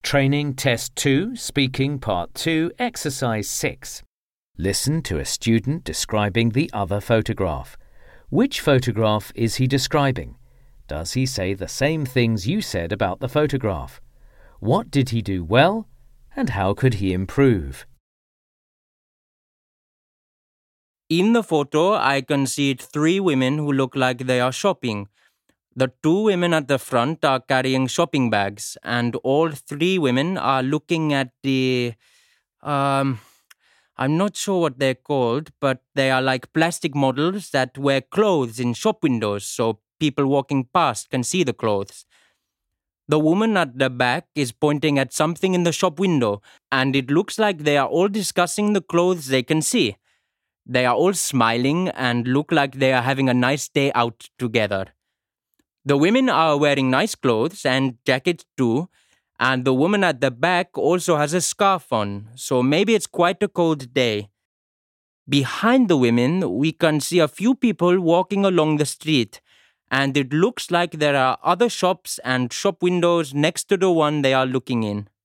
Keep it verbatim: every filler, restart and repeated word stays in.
Training Test two, Speaking Part two, Exercise six. Listen to a student describing the other photograph. Which photograph is he describing? Does he say the same things you said about the photograph? What did he do well, and how could he improve? In the photo, I can see three women who look like they are shopping. The two women at the front are carrying shopping bags, and all three women are looking at the... Um, I'm not sure what they're called, but they are like plastic models that wear clothes in shop windows so people walking past can see the clothes. The woman at the back is pointing at something in the shop window, and it looks like they are all discussing the clothes they can see. They are all smiling and look like they are having a nice day out together. The women are wearing nice clothes and jackets too, and the woman at the back also has a scarf on, so maybe it's quite a cold day. Behind the women, we can see a few people walking along the street, and it looks like there are other shops and shop windows next to the one they are looking in.